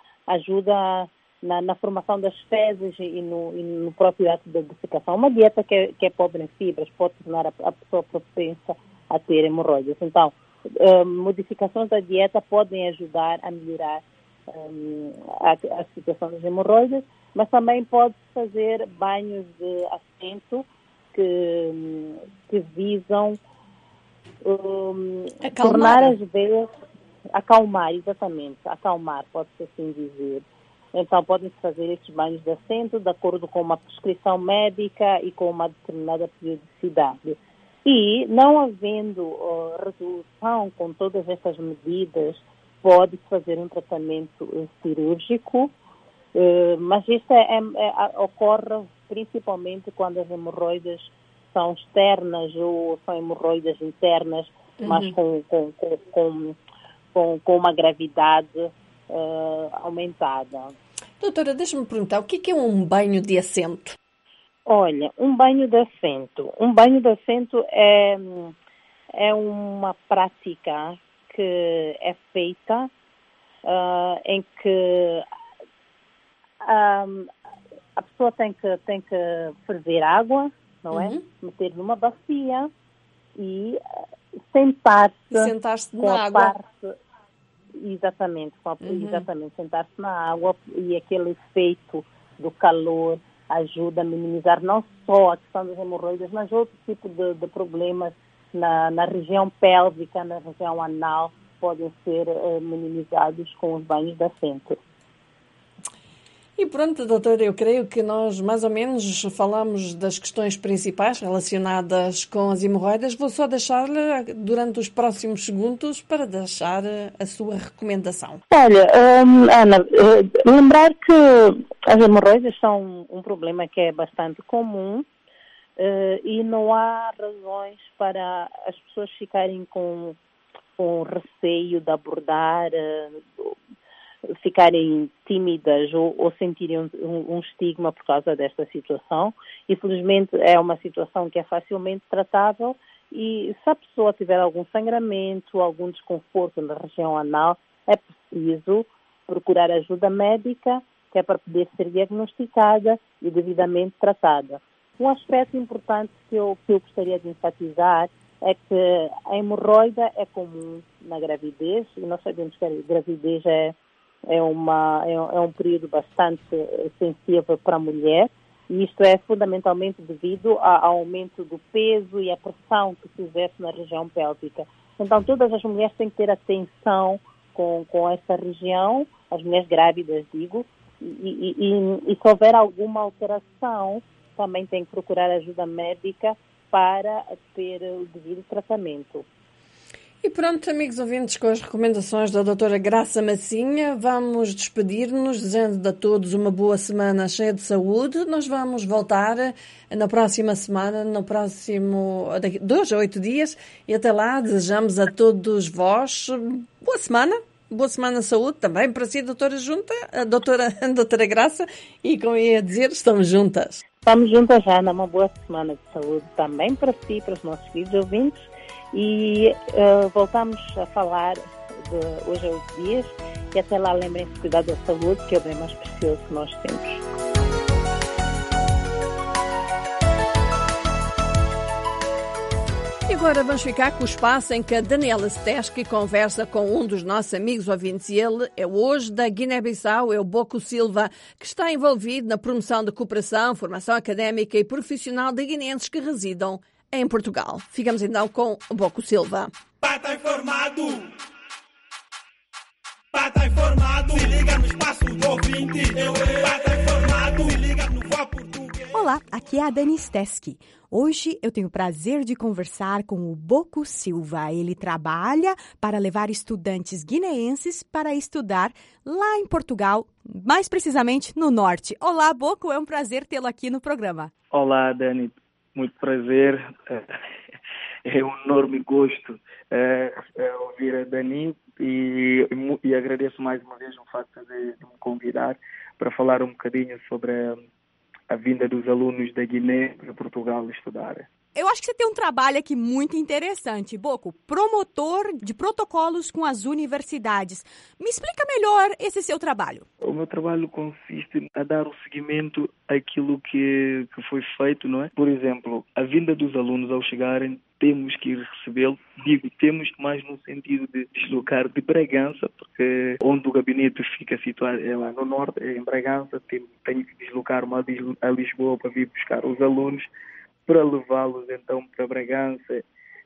ajuda na, na formação das fezes e no, e no próprio ato da defecação. Uma dieta que é, que é pobre em fibras pode tornar a, a pessoa propensa a ter hemorroidas. Então, uh, modificações da dieta podem ajudar a melhorar um, a, a situação das hemorroidas, mas também pode fazer banhos de assento que, que visam um, tornar as veias, acalmar, exatamente, acalmar, pode-se assim dizer. Então, podem-se fazer esses banhos de assento de acordo com uma prescrição médica e com uma determinada periodicidade. E, não havendo uh, resolução com todas estas medidas, pode-se fazer um tratamento uh, cirúrgico, uh, mas isto é, é, é, ocorre principalmente quando as hemorroidas são externas ou são hemorroidas internas, uhum. mas com, com, com, com, com, com uma gravidade uh, aumentada. Doutora, deixa-me perguntar, o que é um banho de assento? Olha, um banho de assento. Um banho de assento é, é uma prática que é feita uh, em que um, a pessoa tem que, tem que ferver água, não é? Uhum. Meter numa bacia e sentar-se, sentar-se com na a água. parte... Exatamente, uhum. exatamente, sentar-se na água e aquele efeito do calor ajuda a minimizar não só a questão das hemorroidas, mas outro tipo de, de problemas na, na região pélvica, na região anal, podem ser uh, minimizados com os banhos de assento. E pronto, doutora, eu creio que nós mais ou menos falamos das questões principais relacionadas com as hemorroidas. Vou só deixar-lhe, durante os próximos segundos, para deixar a sua recomendação. Olha, um, Ana, uh, lembrar que as hemorroidas são um problema que é bastante comum uh, e não há razões para as pessoas ficarem com, com receio de abordar... Uh, ficarem tímidas ou, ou sentirem um, um estigma por causa desta situação. Infelizmente, é uma situação que é facilmente tratável e se a pessoa tiver algum sangramento, algum desconforto na região anal, é preciso procurar ajuda médica, que é para poder ser diagnosticada e devidamente tratada. Um aspecto importante que eu, que eu gostaria de enfatizar é que a hemorroida é comum na gravidez, e nós sabemos que a gravidez é É, uma, é, é um período bastante sensível para a mulher e isto é fundamentalmente devido ao aumento do peso e à pressão que se exerce na região pélvica. Então, todas as mulheres têm que ter atenção com, com essa região, as mulheres grávidas, digo, e, e, e, e se houver alguma alteração, também tem que procurar ajuda médica para ter o devido tratamento. E pronto, amigos ouvintes, com as recomendações da doutora Graça Massinha, vamos despedir-nos, desejando a todos uma boa semana cheia de saúde. Nós vamos voltar na próxima semana, no próximo, daqui, dois a oito dias, e até lá desejamos a todos vós boa semana, boa semana de saúde também para si, doutora Junta, a doutora, a doutora Graça, e como ia dizer, estamos juntas. Estamos juntas, Ana, uma boa semana de saúde também para si, para os nossos queridos ouvintes. E uh, voltamos a falar de hoje a oito dias e até lá lembrem-se de cuidar da saúde, que é o bem mais precioso que nós temos. E agora vamos ficar com o espaço em que a Daniela Steski conversa com um dos nossos amigos ouvintes e ele é hoje da Guiné-Bissau, é o Boco Silva, que está envolvido na promoção da cooperação, formação académica e profissional de guineenses que residam em Portugal. Ficamos então com o Boco Silva. Pata informado. Pata informado. Se liga no espaço do ouvinte. Eu, Pata informado. Se liga no Voz Português. Olá, aqui é a Dani Steski. Hoje eu tenho o prazer de conversar com o Boco Silva. Ele trabalha para levar estudantes guineenses para estudar lá em Portugal, mais precisamente no norte. Olá, Boco, é um prazer tê-lo aqui no programa. Olá, Dani. Muito prazer, é um enorme gosto é, é ouvir a Dani e, e agradeço mais uma vez o facto de, de me convidar para falar um bocadinho sobre a, a vinda dos alunos da Guiné para Portugal estudar. Eu acho que você tem um trabalho aqui muito interessante, Boco, promotor de protocolos com as universidades. Me explica melhor esse seu trabalho. O meu trabalho consiste a dar o seguimento àquilo que, que foi feito, não é? Por exemplo, a vinda dos alunos ao chegarem, temos que ir recebê-los. Digo, temos mais no sentido de deslocar de Bragança, porque onde o gabinete fica situado é lá no norte, é em Bragança. Tenho, tenho que deslocar-me a Lisboa para vir buscar os alunos, para levá-los então para Bragança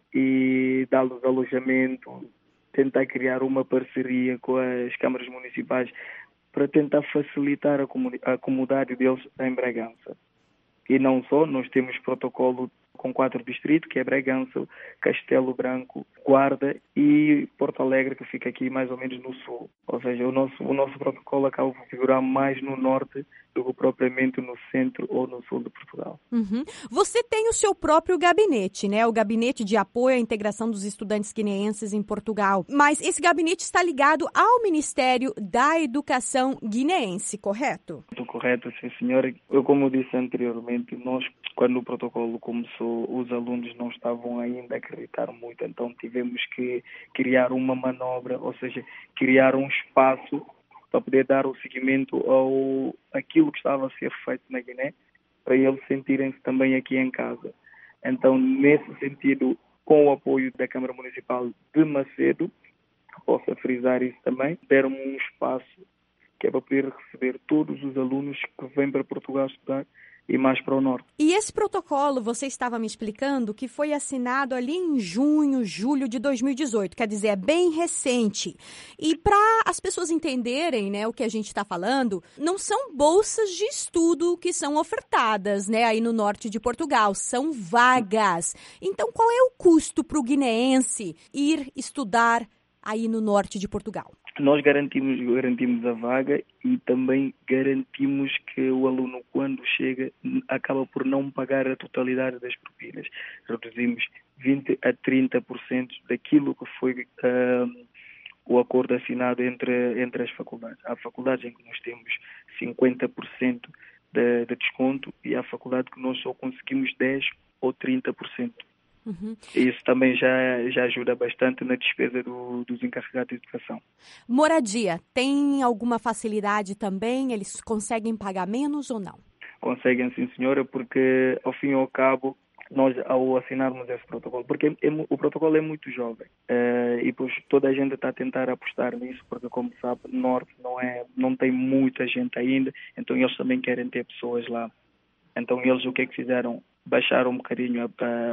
e dar-lhes alojamento, tentar criar uma parceria com as câmaras municipais para tentar facilitar a, a comunidade deles em Bragança. E não só, nós temos protocolo com quatro distritos, que é Bragança, Castelo Branco, Guarda e Porto Alegre, que fica aqui mais ou menos no sul. Ou seja, o nosso, o nosso protocolo acaba por figurar mais no norte do que propriamente no centro ou no sul de Portugal. Uhum. Você tem o seu próprio gabinete, né? O Gabinete de Apoio à Integração dos Estudantes Guineenses em Portugal. Mas esse gabinete está ligado ao Ministério da Educação guineense, correto? Correto, sim, senhora. Eu, como disse anteriormente, nós, quando o protocolo começou, os alunos não estavam ainda a acreditar muito, então tivemos que criar uma manobra, ou seja, criar um espaço para poder dar o seguimento ao aquilo que estava a ser feito na Guiné, para eles sentirem-se também aqui em casa. Então, nesse sentido, com o apoio da Câmara Municipal de Macedo, que possa frisar isso também, deram um espaço que é para poder receber todos os alunos que vêm para Portugal estudar e mais para o norte. E esse protocolo, você estava me explicando, que foi assinado ali em junho, julho de dois mil e dezoito, quer dizer, é bem recente. E para as pessoas entenderem, né, o que a gente está falando, não são bolsas de estudo que são ofertadas, né, aí no norte de Portugal, são vagas. Então, qual é o custo para o guineense ir estudar aí no norte de Portugal? Nós garantimos, garantimos a vaga e também garantimos que o aluno, quando chega, acaba por não pagar a totalidade das propinas. Reduzimos vinte a trinta por cento daquilo que foi uh, o acordo assinado entre, entre as faculdades. Há faculdades em que nós temos cinquenta por cento de, de desconto e há faculdade que nós só conseguimos dez ou trinta por cento. Uhum. Isso também já, já ajuda bastante na despesa do, dos encarregados de educação. Moradia, tem alguma facilidade também? Eles conseguem pagar menos ou não? Conseguem, sim, senhora, porque ao fim e ao cabo, nós ao assinarmos esse protocolo, porque é, é, o protocolo é muito jovem uh, e pois toda a gente está a tentar apostar nisso, porque como sabe, no norte não, é, não tem muita gente ainda, então eles também querem ter pessoas lá. Então eles o que é que fizeram? Baixaram um bocadinho a,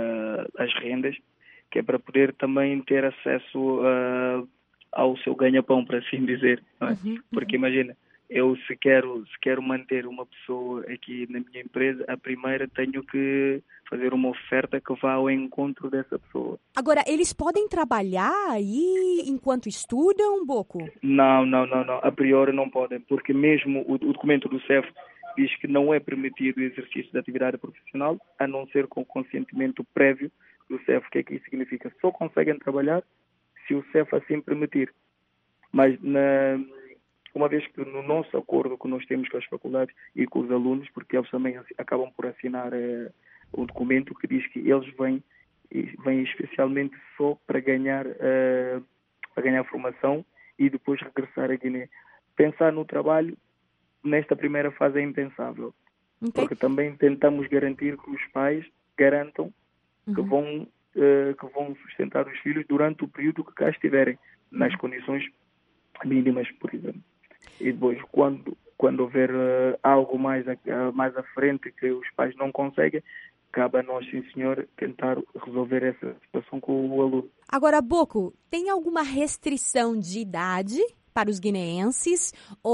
a, as rendas, que é para poder também ter acesso uh, ao seu ganha-pão, para assim dizer. Não é? Uhum, porque uhum. Imagina, eu se quero, se quero manter uma pessoa aqui na minha empresa, a primeira tenho que fazer uma oferta que vá ao encontro dessa pessoa. Agora, eles podem trabalhar aí enquanto estudam, Boco? Não, não, não, não. A priori não podem, porque mesmo o, o documento do C E F diz que não é permitido o exercício da atividade profissional, a não ser com consentimento prévio do C E F. O que é que isso significa? Só conseguem trabalhar se o C E F assim permitir. Mas, na, uma vez que no nosso acordo que nós temos com as faculdades e com os alunos, porque eles também acabam por assinar eh, o documento que diz que eles vêm, vêm especialmente só para ganhar, eh, para ganhar formação e depois regressar à Guiné. Pensar no trabalho nesta primeira fase é impensável, okay. Porque também tentamos garantir que os pais garantam uhum. que, vão, uh, que vão sustentar os filhos durante o período que cá estiverem, nas uhum. condições mínimas, por exemplo. E depois, quando, quando houver uh, algo mais a, uh, mais à frente que os pais não conseguem, cabe a nós, sim senhor, tentar resolver essa situação com o aluno. Agora, Boco, tem alguma restrição de idade para os guineenses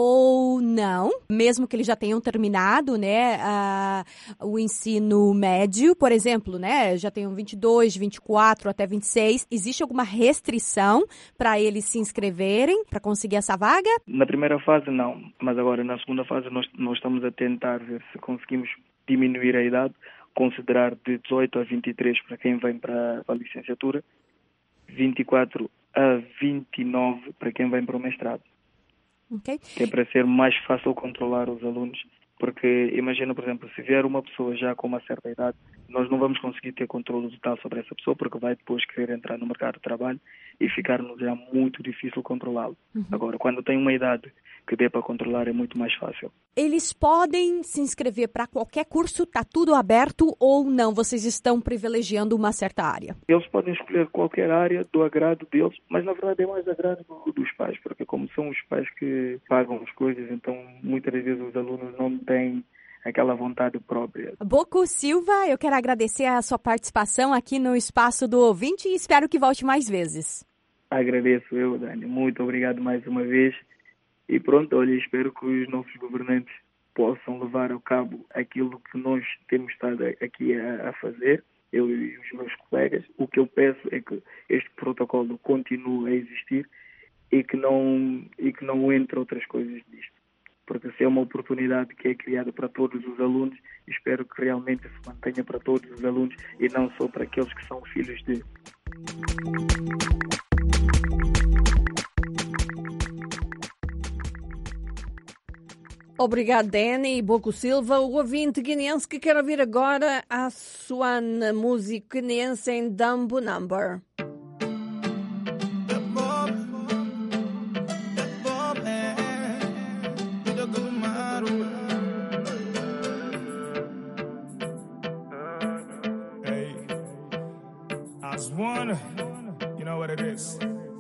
ou não, mesmo que eles já tenham terminado, né, uh, o ensino médio, por exemplo, né, já tenham vinte e dois, vinte e quatro até vinte e seis, existe alguma restrição para eles se inscreverem, para conseguir essa vaga? Na primeira fase não, mas agora na segunda fase nós, nós estamos a tentar ver se conseguimos diminuir a idade, considerar de dezoito a vinte e três para quem vem para a licenciatura, vinte e quatro a vinte e nove para quem vem para o mestrado. Okay. Que é para ser mais fácil controlar os alunos, Porque imagina, por exemplo, se vier uma pessoa já com uma certa idade, nós não vamos conseguir ter controle total sobre essa pessoa, porque vai depois querer entrar no mercado de trabalho e ficar-nos já muito difícil controlá-lo. Uhum. Agora, quando tem uma idade que dê para controlar, é muito mais fácil. Eles podem se inscrever para qualquer curso? Está tudo aberto ou não? Vocês estão privilegiando uma certa área? Eles podem escolher qualquer área do agrado deles, mas na verdade é mais agrado do, dos pais, porque como são os pais que pagam as coisas, então muitas vezes os alunos não têm aquela vontade própria. Boco Silva, eu quero agradecer a sua participação aqui no Espaço do Ouvinte e espero que volte mais vezes. Agradeço eu, Dani. Muito obrigado mais uma vez. E pronto, olha, espero que os novos governantes possam levar a cabo aquilo que nós temos estado aqui a, a fazer, eu e os meus colegas. O que eu peço é que este protocolo continue a existir e que não, e que não entre outras coisas disto. Porque se é uma oportunidade que é criada para todos os alunos, espero que realmente se mantenha para todos os alunos e não só para aqueles que são filhos de... Obrigado, Dani e Boco Silva. O ouvinte guineense que quer ouvir agora a Suana, música guineense em Dumbo Number. You know what it is.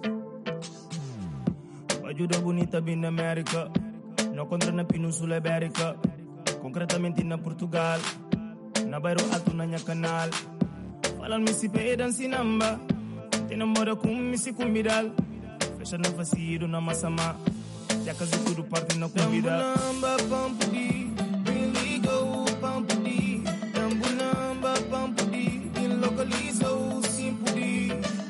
Ajuda bonita bem na América, não contra na Península Ibérica, concretamente na Portugal, na bairro alto na minha canal. Falam-me se pedem se namba, tem namora com me se convidar, fecha na facido na massama, já casa tudo parte na convida. Namba pampudi, me liga o pampudi, nambu namba pampudi, me localiza o simpudi.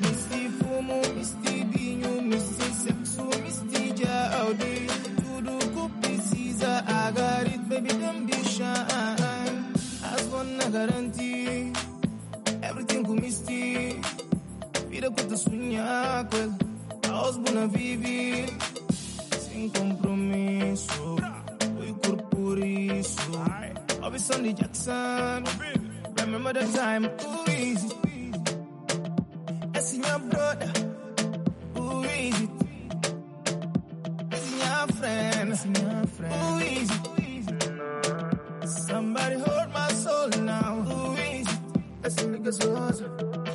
Tudo que precisa, I got it, baby, don't be shy. As one na garantir, everything com misty. Vida com tu sonhar, aos bona viver, sem compromisso. Fui corpo por isso. I'll be Sunday Jackson. Remember the time, too easy. Assim, minha brother, too easy. Friend, who is it? Somebody hold my soul now. Who is it? Let's make us hustle.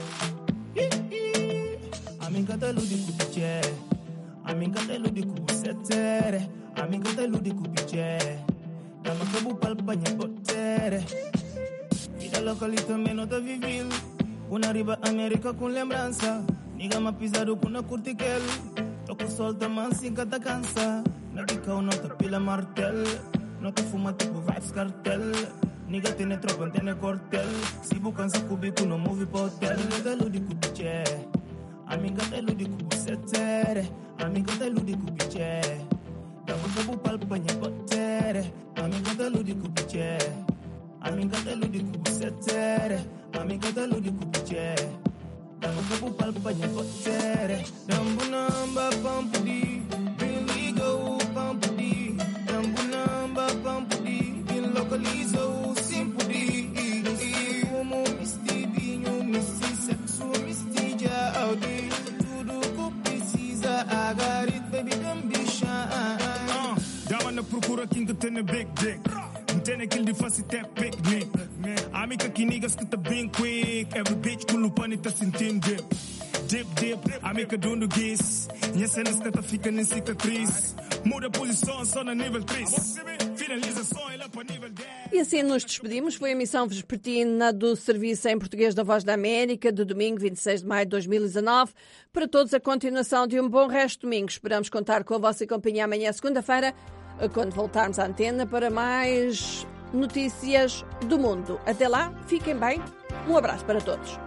Amin katalu di kubiche, amin katalu di kubisetere, amin katalu di kubiche. Dama kabu palpanya botere. Vida localita menos da vivil. Una riba América com lembrança. Niga ma pisado com na curtiquel. Toco solta mansi cada cansa. Na dica o nota pila martel. Nota fuma tipo vibes cartel. Niga tiene tropa, tiene cortel. Si bukan sa kubiku no movie potel. Galo di kubiche. Amiga telu di kubisetere. Amiga telu di kubiche. Dama kabu palpanya potere. Amiga telu di kubiche. Amiga telu di kubisetere. Amiga telu di kubiche. Dama kabu palpanya potere. Dambu namba pampudi. Really go pampudi. Dambu namba pampudi. In localiza o simpudi. Como misti vinho, misti sexo, misti jaudi. Tudo que precisa, I got it, baby, don't be shy. Uh, dama na procura quem que tem a big dick. Não tem aquele de face até picnic. Amiga que niggas que tá bem quick. Every bitch com lupani tá sentindo dip. Dip, dip, amiga dondo guiz. Minha cena está fica nem cicatriz. Muda a posição só na nível três. Finalização é lá para nível dez. E assim nos despedimos. Foi a emissão vespertina do Serviço em Português da Voz da América, de domingo, vinte e seis de maio de dois mil e dezanove. Para todos, a continuação de um bom resto de domingo. Esperamos contar com a vossa companhia amanhã, segunda-feira, quando voltarmos à antena para mais notícias do mundo. Até lá, fiquem bem. Um abraço para todos.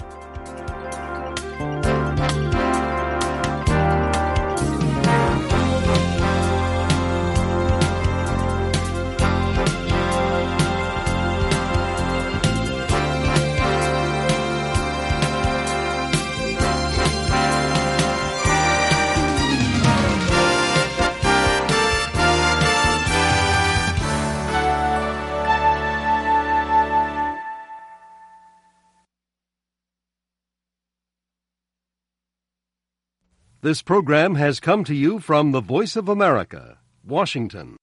This program has come to you from the Voice of America, Washington.